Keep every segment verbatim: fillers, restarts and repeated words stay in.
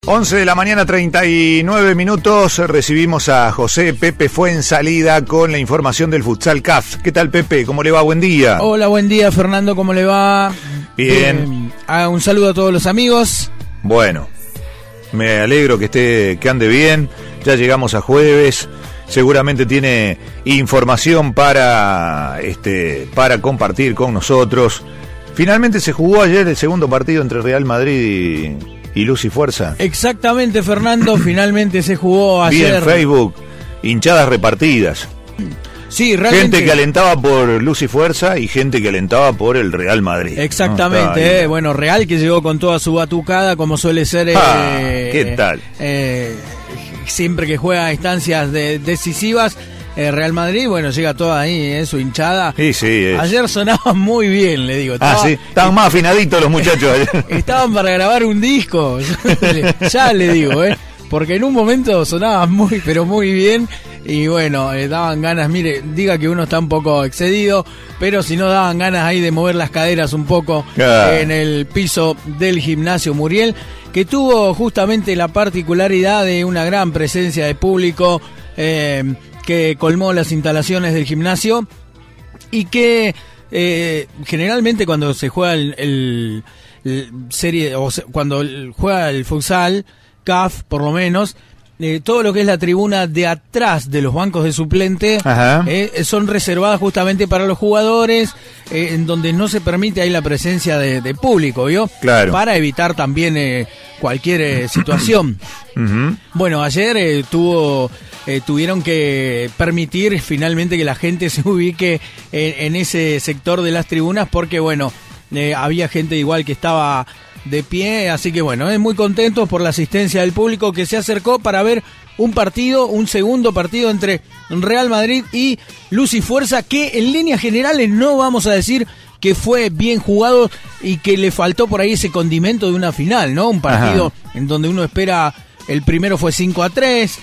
once de la mañana, treinta y nueve minutos, recibimos a José Pepe Fuensalida con la información del Futsal C A F. ¿Qué tal, Pepe? ¿Cómo le va? Buen día. Hola, buen día, Fernando, ¿cómo le va? Bien. Eh, un saludo a todos los amigos. Bueno, me alegro que esté, que ande bien. Ya llegamos a jueves. Seguramente tiene información para, este, para compartir con nosotros. Finalmente se jugó ayer el segundo partido entre Real Madrid y... y Luz y Fuerza. Exactamente, Fernando, finalmente se jugó ayer. Vi en Facebook, hinchadas repartidas. Sí, realmente. Gente que alentaba por Luz y Fuerza y gente que alentaba por el Real Madrid. Exactamente, no, eh, bueno, Real que llegó con toda su batucada, como suele ser. Ah, eh, ¿qué tal? Eh, siempre que juega a instancias de, decisivas. Eh, Real Madrid, bueno, llega toda ahí, eh, su hinchada. Sí, sí. Es. Ayer sonaba muy bien, le digo. Estaba, ah, sí, estaban más afinaditos los muchachos ayer. Estaban para grabar un disco, ya le digo, eh, porque en un momento sonaba muy, pero muy bien. Y bueno, eh, daban ganas, mire, diga que uno está un poco excedido, pero si no daban ganas ahí de mover las caderas un poco ah. en el piso del gimnasio Muriel, que tuvo justamente la particularidad de una gran presencia de público, eh, que colmó las instalaciones del gimnasio y que eh, generalmente cuando se juega el, el, el serie o se, cuando juega el futsal C A F por lo menos, eh, todo lo que es la tribuna de atrás de los bancos de suplente eh, son reservadas justamente para los jugadores, eh, en donde no se permite ahí la presencia de, de público, ¿vio? Claro. Para evitar también eh, cualquier eh, situación. Uh-huh. Bueno, ayer eh, tuvo eh, tuvieron que permitir finalmente que la gente se ubique en, en ese sector de las tribunas porque, bueno, eh, había gente igual que estaba de pie, así que bueno, eh, muy contentos por la asistencia del público que se acercó para ver un partido, un segundo partido entre Real Madrid y Luz y Fuerza, que en líneas generales no vamos a decir que fue bien jugado y que le faltó por ahí ese condimento de una final, ¿no? Un partido Ajá. en donde uno espera, el primero fue cinco a tres,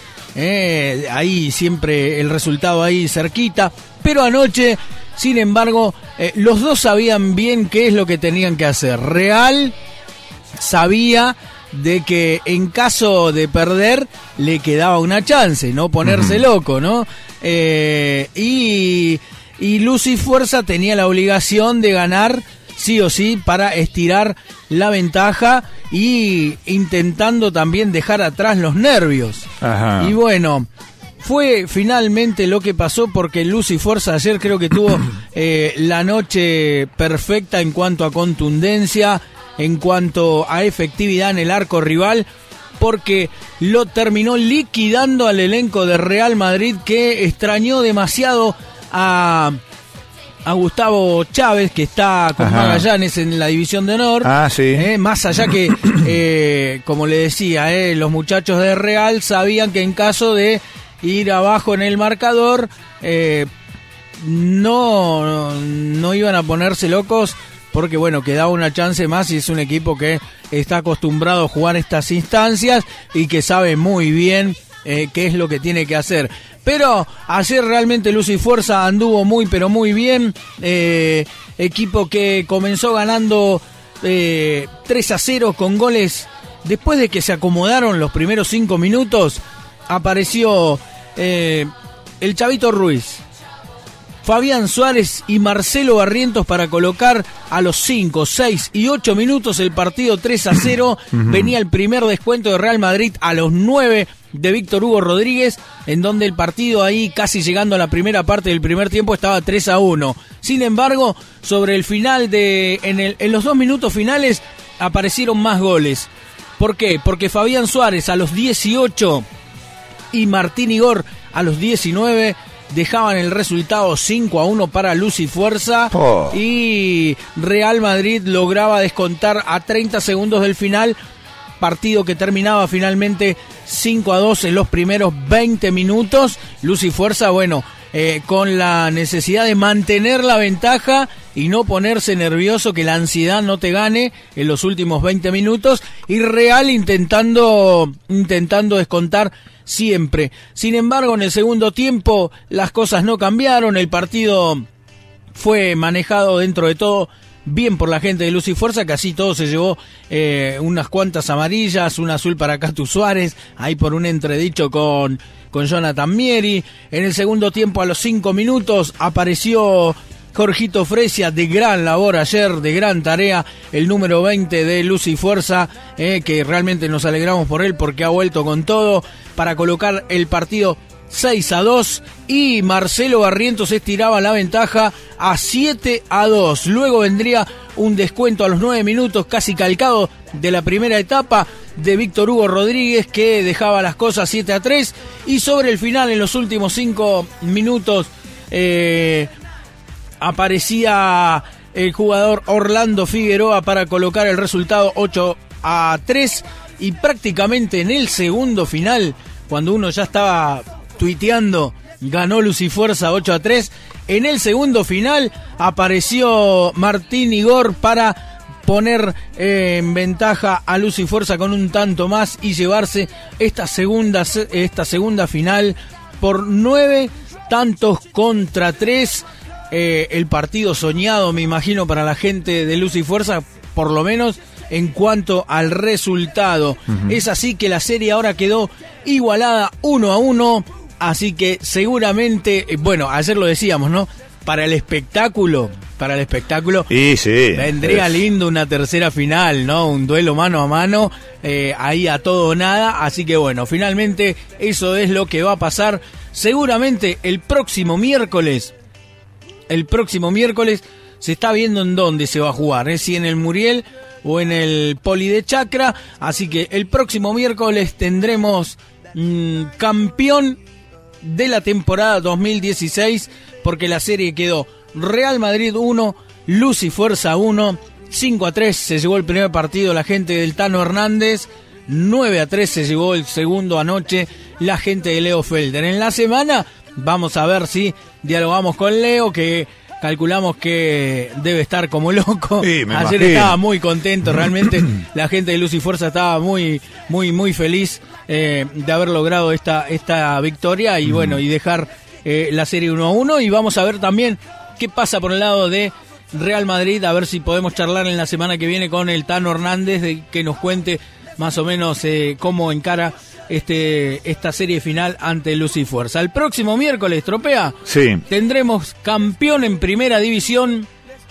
eh, ahí siempre el resultado ahí cerquita, pero anoche, sin embargo, eh, los dos sabían bien qué es lo que tenían que hacer. Real sabía de que en caso de perder le quedaba una chance, no ponerse uh-huh. loco, ¿no? Eh, y, y Luz y Fuerza tenía la obligación de ganar sí o sí para estirar la ventaja y intentando también dejar atrás los nervios. Ajá. Y bueno, fue finalmente lo que pasó porque Luz y Fuerza ayer creo que tuvo eh, la noche perfecta en cuanto a contundencia, en cuanto a efectividad en el arco rival, porque lo terminó liquidando al elenco de Real Madrid, que extrañó demasiado a, a Gustavo Chávez, que está con Ajá. Magallanes en la división de honor. Ah, sí. Eh, más allá que, eh, como le decía, eh, los muchachos de Real sabían que en caso de ir abajo en el marcador, eh, no, no iban a ponerse locos, porque bueno, quedaba una chance más y es un equipo que está acostumbrado a jugar estas instancias y que sabe muy bien eh, qué es lo que tiene que hacer. Pero ayer realmente Luz y Fuerza anduvo muy pero muy bien, eh, equipo que comenzó ganando eh, tres a cero con goles, después de que se acomodaron los primeros cinco minutos, apareció eh, el Chavito Ruiz, Fabián Suárez y Marcelo Barrientos para colocar a los cinco, seis y ocho minutos el partido tres a cero. Uh-huh. Venía el primer descuento de Real Madrid a los nueve de Víctor Hugo Rodríguez, en donde el partido ahí casi llegando a la primera parte del primer tiempo estaba tres a uno. Sin embargo, sobre el final de en, el, en los dos minutos finales aparecieron más goles. ¿Por qué? Porque Fabián Suárez a los dieciocho y Martín Igor a los diecinueve dejaban el resultado cinco a uno para Luz y Fuerza. Oh. Y Real Madrid lograba descontar a treinta segundos del final, partido que terminaba finalmente cinco a dos en los primeros veinte minutos. Luz y Fuerza, bueno, eh, con la necesidad de mantener la ventaja y no ponerse nervioso, que la ansiedad no te gane en los últimos veinte minutos, y Real intentando intentando descontar siempre. Sin embargo, en el segundo tiempo las cosas no cambiaron, el partido fue manejado dentro de todo bien por la gente de Luz y Fuerza, que así todo se llevó eh, unas cuantas amarillas, una azul para Catu Suárez, ahí por un entredicho con, con Jonathan Mieri. En el segundo tiempo, a los cinco minutos, apareció Jorgito Fresia, de gran labor ayer, de gran tarea, el número veinte de Luz y Fuerza, eh, que realmente nos alegramos por él porque ha vuelto con todo para colocar el partido seis a dos, y Marcelo Barrientos estiraba la ventaja a siete a dos. Luego vendría un descuento a los nueve minutos, casi calcado de la primera etapa, de Víctor Hugo Rodríguez, que dejaba las cosas siete a tres, y sobre el final, en los últimos cinco minutos, eh, aparecía el jugador Orlando Figueroa para colocar el resultado ocho a tres, y prácticamente en el segundo final, cuando uno ya estaba tuiteando ganó Luz y Fuerza ocho a tres, en el segundo final apareció Martín Igor para poner eh, en ventaja a Luz y Fuerza con un tanto más y llevarse esta segunda, esta segunda final por nueve tantos contra tres. Eh, el partido soñado, me imagino, para la gente de Luz y Fuerza, por lo menos en cuanto al resultado. Uh-huh. Es así que la serie ahora quedó igualada uno a uno, así que seguramente, bueno, ayer lo decíamos, ¿no? Para el espectáculo, para el espectáculo, y sí, vendría es... lindo una tercera final, ¿no? Un duelo mano a mano, eh, ahí a todo o nada, así que bueno, finalmente eso es lo que va a pasar seguramente el próximo miércoles. El próximo miércoles se está viendo en dónde se va a jugar, ¿eh? Si en el Muriel o en el Poli de Chacra. Así que el próximo miércoles tendremos mmm, campeón de la temporada dos mil dieciséis, porque la serie quedó Real Madrid uno, Luz y Fuerza uno, cinco a tres se llevó el primer partido la gente del Tano Hernández, nueve a tres se llevó el segundo anoche la gente de Leo Felder. En la semana vamos a ver si dialogamos con Leo, que calculamos que debe estar como loco. Sí, ayer imagino. Estaba muy contento, realmente la gente de Luz y Fuerza estaba muy, muy, muy feliz eh, de haber logrado esta, esta victoria y mm. bueno, y dejar eh, la serie uno a uno. Y vamos a ver también qué pasa por el lado de Real Madrid, a ver si podemos charlar en la semana que viene con el Tano Hernández, de que nos cuente más o menos eh, cómo encara este esta serie final ante Luz y Fuerza. El próximo miércoles, Tropea, sí, tendremos campeón en Primera División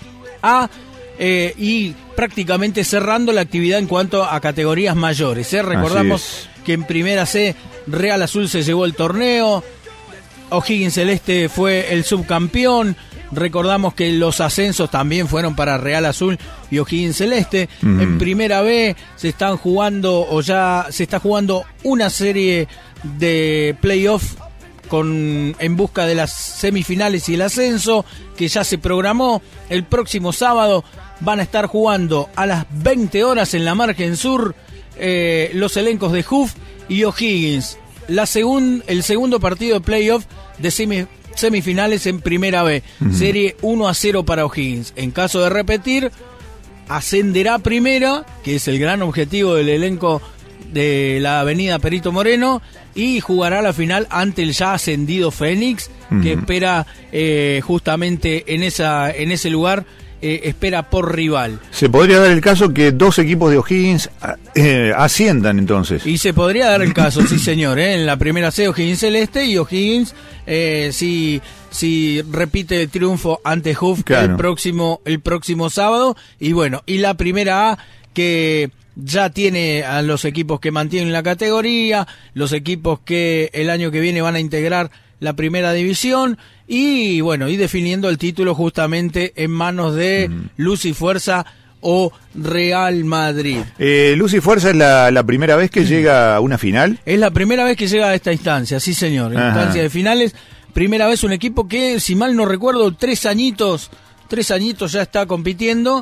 A eh, y prácticamente cerrando la actividad en cuanto a categorías mayores. ¿eh? Recordamos que en Primera C Real Azul se llevó el torneo, O'Higgins Celeste fue el subcampeón. Recordamos que los ascensos también fueron para Real Azul y O'Higgins Celeste. Mm. En Primera B se están jugando, o ya se está jugando una serie de playoff con en busca de las semifinales y el ascenso, que ya se programó. El próximo sábado van a estar jugando a las veinte horas en la Margen Sur eh, los elencos de J U F y O'Higgins. La segun, el segundo partido de playoff de semifinales semifinales en Primera B, uh-huh. Serie uno a cero para O'Higgins. En caso de repetir, ascenderá a Primera, que es el gran objetivo del elenco de la avenida Perito Moreno, y jugará la final ante el ya ascendido Fénix, uh-huh. que espera eh, justamente en esa en ese lugar, eh, espera por rival. Se podría dar el caso que dos equipos de O'Higgins eh, asciendan entonces. Y se podría dar el caso, sí señor, ¿eh? En la Primera C O'Higgins Celeste y O'Higgins eh, si si repite el triunfo ante J U F, claro, el próximo el próximo sábado. Y bueno, y la Primera A, que ya tiene a los equipos que mantienen la categoría, los equipos que el año que viene van a integrar la Primera División, y bueno, y definiendo el título justamente en manos de mm. Luz y Fuerza o Real Madrid. Eh, Luz y Fuerza es la, la primera vez que mm. llega a una final. Es la primera vez que llega a esta instancia, sí señor, instancia de finales. Primera vez un equipo que, si mal no recuerdo, tres añitos, tres añitos ya está compitiendo.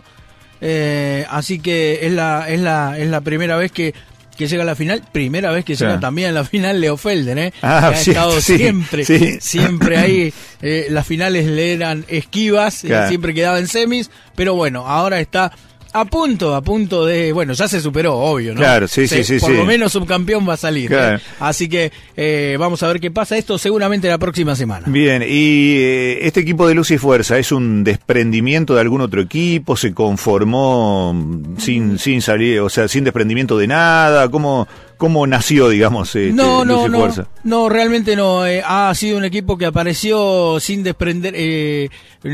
Eh, así que es la, es la, es la primera vez que que llega a la final, primera vez que llega sí. también a la final Leo Felder, ¿eh? Ah, que ha sí, estado sí, siempre, sí. siempre ahí, eh, las finales le eran esquivas, claro. eh, siempre quedaba en semis, pero bueno, ahora está A punto, a punto de... Bueno, ya se superó, obvio, ¿no? Claro, sí, se, sí, sí. Por sí. lo menos subcampeón va a salir. Claro. ¿eh? Así que eh, vamos a ver qué pasa. Esto seguramente la próxima semana. Bien, y eh, este equipo de Luz y Fuerza, ¿es un desprendimiento de algún otro equipo? ¿Se conformó sin, sin salir, o sea, sin desprendimiento de nada? ¿Cómo, cómo nació, digamos, este, no, no, Luz y no, Fuerza? No, realmente no. Eh, ha sido un equipo que apareció sin desprender, eh,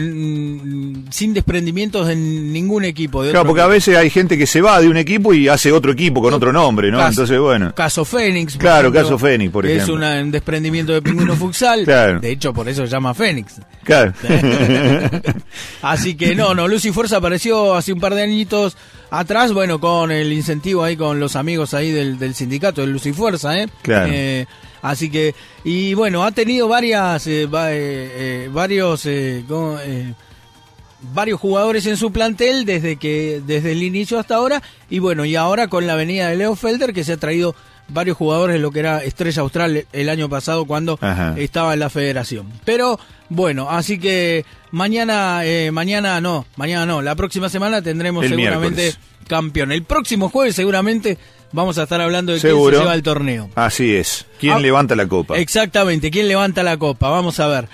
sin desprendimientos de ningún equipo. De Claro, otro porque equipo. a veces hay gente que se va de un equipo y hace otro equipo con otro nombre, ¿no? Caso, Entonces, bueno. Caso Fénix. por Claro, ejemplo, caso Fénix, por ejemplo. Es una, un desprendimiento de Pingüino Futsal. Claro. De hecho, por eso se llama Fénix. Claro. Así que no, no, Luz y Fuerza apareció hace un par de añitos atrás, bueno, con el incentivo ahí con los amigos ahí del, del sindicato de Luz y Fuerza, ¿eh? Claro. Eh, así que, y bueno, ha tenido varias, eh, va, eh, eh, varios, eh, ¿cómo, eh, varios jugadores en su plantel desde que, desde el inicio hasta ahora, y bueno, y ahora con la venida de Leo Felder, que se ha traído varios jugadores de lo que era Estrella Austral el año pasado cuando Ajá. estaba en la federación. Pero bueno, así que mañana, eh, mañana no, mañana no, la próxima semana tendremos El seguramente miércoles. campeón. El próximo jueves seguramente vamos a estar hablando de Seguro. quién se lleva el torneo. Así es. ¿Quién Ah, levanta la copa? Exactamente, quién levanta la copa, vamos a ver.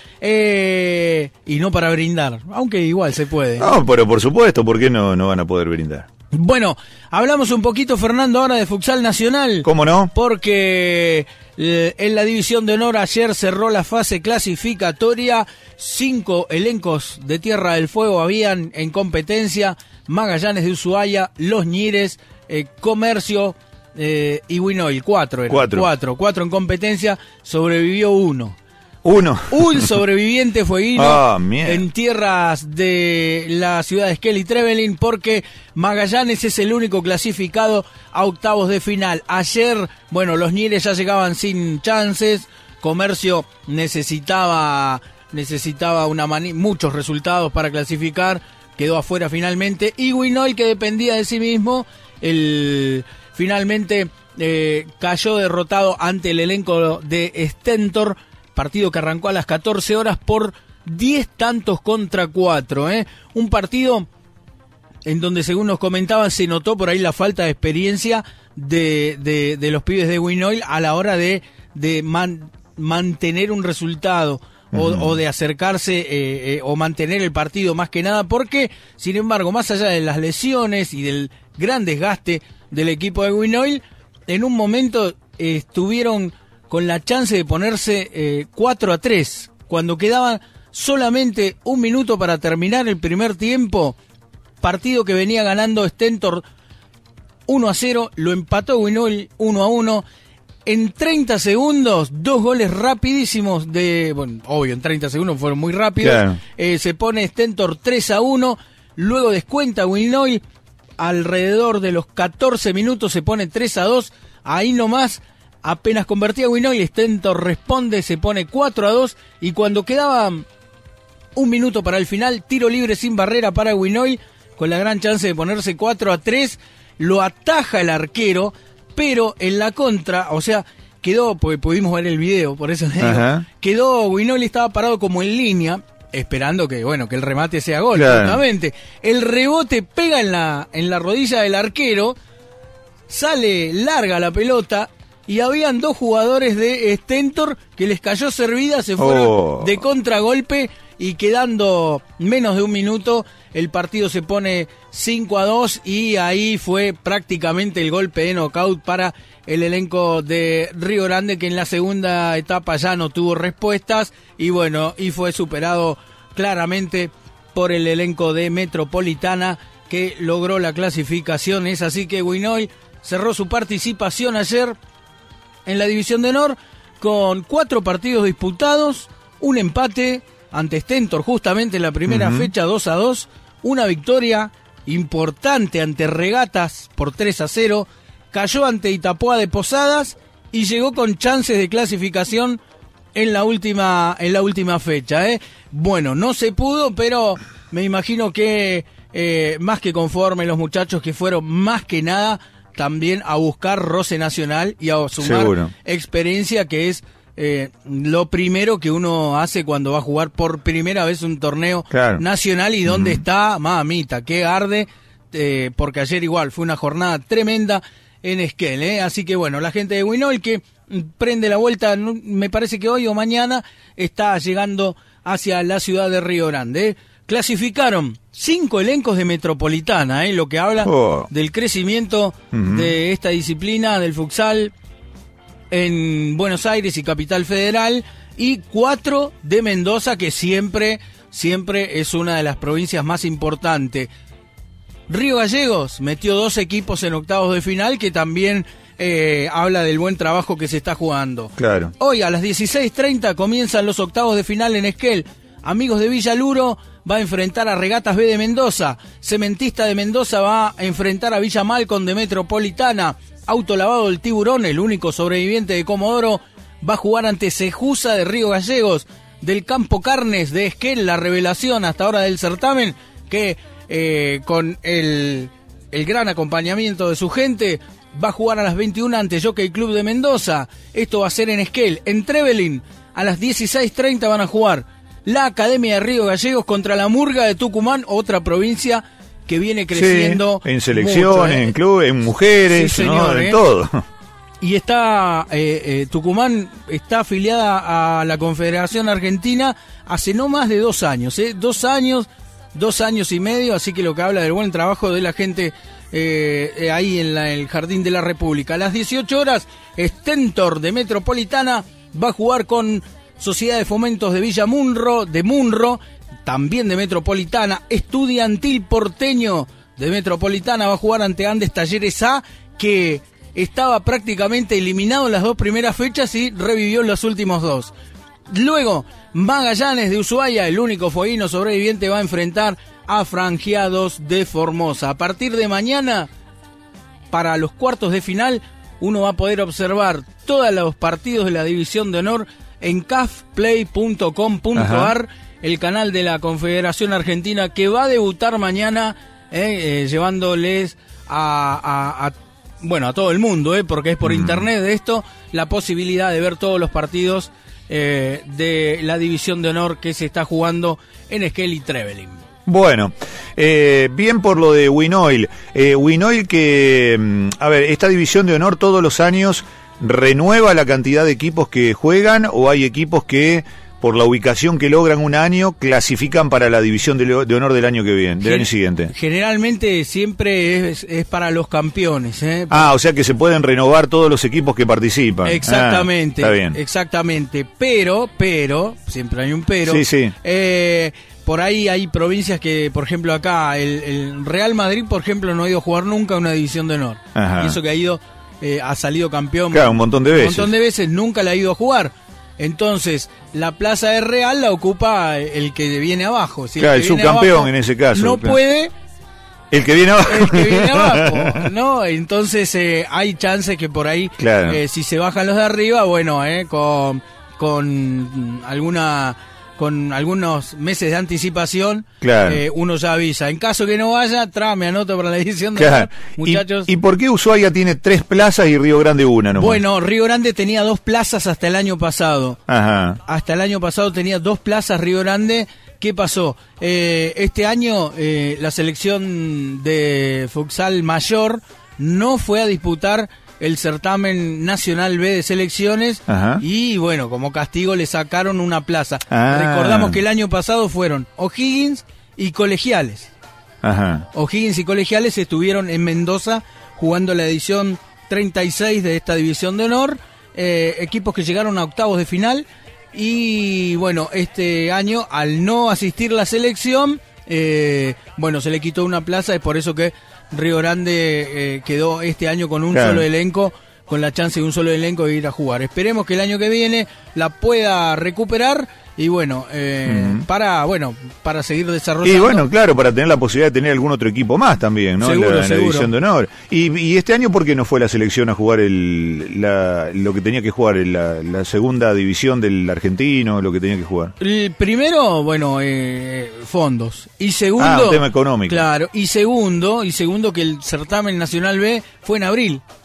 Eh, y no para brindar, aunque igual se puede. No, pero por supuesto, ¿por qué no, no van a poder brindar? Bueno, hablamos un poquito, Fernando, ahora de Futsal Nacional. ¿Cómo no? Porque eh, en la división de honor ayer cerró la fase clasificatoria. Cinco elencos de Tierra del Fuego habían en competencia: Magallanes de Ushuaia, Los Ñires, eh, Comercio eh, y Winoil. Cuatro eran. Cuatro. Cuatro. Cuatro en competencia, sobrevivió uno. Uno. Un sobreviviente fueguino Ah, mierda. en tierras de la ciudad de Skelly Trevelin, porque Magallanes es el único clasificado a octavos de final. Ayer, bueno, los Ñires ya llegaban sin chances, Comercio necesitaba necesitaba una mani- muchos resultados para clasificar, quedó afuera finalmente, y Winoil, que dependía de sí mismo, el finalmente eh, cayó derrotado ante el elenco de Stentor. Partido que arrancó a las catorce horas por diez tantos contra cuatro, ¿eh? Un partido en donde, según nos comentaban, se notó por ahí la falta de experiencia de, de, de los pibes de Winoil a la hora de, de man, mantener un resultado o, uh-huh. o de acercarse eh, eh, o mantener el partido más que nada, porque, sin embargo, más allá de las lesiones y del gran desgaste del equipo de Winoil, en un momento eh, estuvieron con la chance de ponerse eh, cuatro a tres, cuando quedaba solamente un minuto para terminar el primer tiempo. Partido que venía ganando Stentor uno a cero, lo empató Winoil uno a uno. En treinta segundos, dos goles rapidísimos de... Bueno, obvio, en treinta segundos fueron muy rápidos. Claro. Eh, se pone Stentor tres a uno, luego descuenta Winoil, alrededor de los catorce minutos se pone tres a dos, ahí nomás. Apenas convertía Winoil, Stentor responde, se pone cuatro a dos, y cuando quedaba un minuto para el final, tiro libre sin barrera para Winoil, con la gran chance de ponerse cuatro a tres, lo ataja el arquero, pero en la contra, o sea, quedó, porque pudimos ver el video, por eso digo, quedó, Winoil estaba parado como en línea, esperando que, bueno, que el remate sea gol, claro. justamente. El rebote pega en la, en la rodilla del arquero, sale larga la pelota, y habían dos jugadores de Stentor que les cayó servida, se fueron oh. de contragolpe, y quedando menos de un minuto el partido se pone cinco a dos, y ahí fue prácticamente el golpe de knockout para el elenco de Río Grande, que en la segunda etapa ya no tuvo respuestas, y bueno, y fue superado claramente por el elenco de Metropolitana, que logró la clasificación. Es así que Winoil cerró su participación ayer en la división de honor con cuatro partidos disputados, un empate ante Stentor justamente en la primera uh-huh. fecha, dos a dos, una victoria importante ante Regatas por tres a cero, cayó ante Itapoa de Posadas y llegó con chances de clasificación en la última en la última fecha, ¿eh? Bueno, no se pudo, pero me imagino que eh, más que conforme los muchachos, que fueron más que nada también a buscar roce nacional y a sumar Seguro. experiencia, que es eh, lo primero que uno hace cuando va a jugar por primera vez un torneo claro. nacional, y donde uh-huh. está, mamita, qué arde este, porque ayer igual fue una jornada tremenda en Esquel, ¿eh? Así que bueno, la gente de Winol que prende la vuelta, me parece que hoy o mañana está llegando hacia la ciudad de Río Grande, ¿eh? Clasificaron cinco elencos de Metropolitana, ¿eh? Lo que habla oh. del crecimiento uh-huh. de esta disciplina del futsal en Buenos Aires y Capital Federal, y cuatro de Mendoza, que siempre, siempre es una de las provincias más importantes. Río Gallegos metió dos equipos en octavos de final, que también eh, habla del buen trabajo que se está jugando. Claro. Hoy a las dieciséis treinta comienzan los octavos de final en Esquel. Amigos de Villaluro va a enfrentar a Regatas B de Mendoza. Cementista de Mendoza va a enfrentar a Villa Malcom de Metropolitana. Autolavado del Tiburón, el único sobreviviente de Comodoro, va a jugar ante Cejusa de Río Gallegos. Del Campo Carnes de Esquel, la revelación hasta ahora del certamen, que eh, con el, el gran acompañamiento de su gente va a jugar a las veintiuna ante Jockey Club de Mendoza. Esto va a ser en Esquel. En Trevelin a las dieciséis treinta van a jugar la Academia de Río Gallegos contra la Murga de Tucumán, otra provincia que viene creciendo. Sí, en selecciones, mucho, ¿eh? En clubes, en mujeres, sí, señor, ¿no? En ¿eh? todo. Y está, eh, eh, Tucumán está afiliada a la Confederación Argentina hace no más de dos años, ¿eh? Dos años, dos años y medio, así que lo que habla del buen trabajo de la gente eh, ahí en la, el Jardín de la República. A las dieciocho horas, Stentor de Metropolitana va a jugar con Sociedad de Fomentos de Villa Munro, de Munro, también de Metropolitana. Estudiantil Porteño de Metropolitana va a jugar ante Andes Talleres A, que estaba prácticamente eliminado en las dos primeras fechas y revivió en los últimos dos. Luego, Magallanes de Ushuaia, el único fueguino sobreviviente, va a enfrentar a Franjeados de Formosa. A partir de mañana, para los cuartos de final, uno va a poder observar todos los partidos de la División de Honor en cafplay punto com punto ar, el canal de la Confederación Argentina, que va a debutar mañana, eh, eh, llevándoles a, a, a bueno, a todo el mundo, eh, porque es por mm. internet de esto, la posibilidad de ver todos los partidos eh, de la División de Honor que se está jugando en Esquel y Trevelin. Bueno, eh, bien por lo de Winoil. Eh, Winoil que, a ver, esta División de Honor todos los años renueva la cantidad de equipos que juegan, o hay equipos que por la ubicación que logran un año clasifican para la División de, de Honor del año que viene, del Gen- año siguiente. Generalmente siempre es, es para los campeones, ¿eh? Ah, o sea que se pueden renovar todos los equipos que participan. Exactamente, ah, está bien. Exactamente, pero, pero, siempre hay un pero. Sí, sí. Eh, por ahí hay provincias que, por ejemplo acá, el, el Real Madrid, por ejemplo, no ha ido a jugar nunca una División de Honor. Ajá. Y eso que ha ido, eh, ha salido campeón. Claro, un montón de veces. Un montón de veces, nunca la ha ido a jugar. Entonces, la plaza de Real la ocupa el que viene abajo. Si claro, el, el subcampeón en ese caso. No claro. puede. El que viene abajo. El que viene abajo, ¿no? Entonces, eh, hay chances que por ahí, claro. eh, si se bajan los de arriba, bueno, eh, con, con alguna... con algunos meses de anticipación, claro. eh, uno ya avisa. En caso que no vaya, tra, me anoto para la edición de claro. muchachos. ¿Y, ¿Y por qué Ushuaia tiene tres plazas y Río Grande una nomás? Bueno, Río Grande tenía dos plazas hasta el año pasado. Ajá. Hasta el año pasado tenía dos plazas Río Grande. ¿Qué pasó? Eh, este año eh, la selección de futsal mayor no fue a disputar el certamen nacional B de selecciones. Ajá. Y bueno, como castigo le sacaron una plaza. Ah. Recordamos que el año pasado fueron O'Higgins y Colegiales. Ajá. O'Higgins y Colegiales estuvieron en Mendoza jugando la edición treinta y seis de esta División de Honor, eh, equipos que llegaron a octavos de final. Y bueno, este año, al no asistir la selección, eh, bueno, se le quitó una plaza, es por eso que Río Grande eh, quedó este año con un claro. solo elenco, con la chance de un solo elenco de ir a jugar. Esperemos que el año que viene la pueda recuperar y bueno, eh, uh-huh. para bueno para seguir desarrollando. Y bueno, claro, para tener la posibilidad de tener algún otro equipo más también, ¿no? Seguro, en la, en la seguro. División de Honor. Y, y este año, ¿por qué no fue la selección a jugar el la, lo que tenía que jugar, en la, la segunda división del argentino, lo que tenía que jugar? El primero, bueno, eh, fondos. Y segundo... Ah, un tema económico. Claro, y segundo, y segundo que el certamen nacional B fue en abril.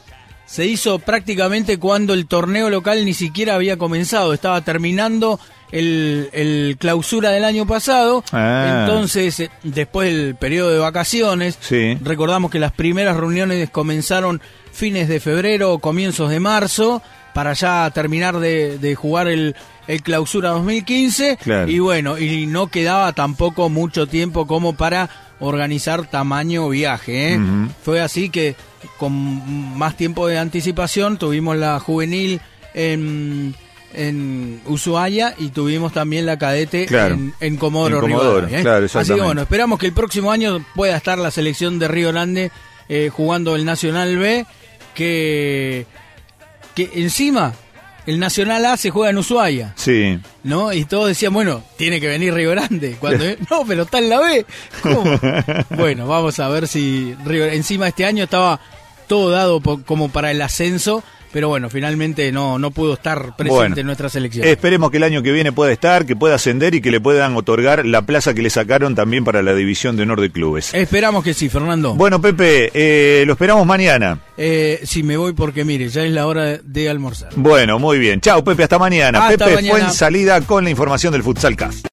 se hizo prácticamente cuando el torneo local ni siquiera había comenzado, estaba terminando el, el clausura del año pasado, ah. entonces después del periodo de vacaciones, sí. recordamos que las primeras reuniones comenzaron fines de febrero, comienzos de marzo, para ya terminar de, de jugar el, el clausura dos mil quince, claro. y bueno, y no quedaba tampoco mucho tiempo como para organizar tamaño viaje, ¿eh? Uh-huh. Fue así que con más tiempo de anticipación tuvimos la juvenil en, en Ushuaia y tuvimos también la cadete claro. en, en Comodoro, en Comodoro Rivadavia, ¿eh? Claro, así que bueno, esperamos que el próximo año pueda estar la selección de Río Grande eh, jugando el Nacional B, que, que encima el Nacional A se juega en Ushuaia. Sí. ¿No? Y todos decían, bueno, tiene que venir Río Grande. Cuando no, pero está en la B. ¿Cómo? Bueno, vamos a ver si Río... Encima este año estaba todo dado po- como para el ascenso, pero bueno, finalmente no, no pudo estar presente bueno, en nuestra selección. Esperemos que el año que viene pueda estar, que pueda ascender y que le puedan otorgar la plaza que le sacaron también para la división de honor de clubes. Esperamos que sí, Fernando. Bueno, Pepe, eh, lo esperamos mañana. Eh, sí, me voy porque mire, ya es la hora de, de almorzar. Bueno, muy bien. Chao, Pepe, hasta mañana. Hasta Pepe mañana. fue en salida con la información del Futsal Cast.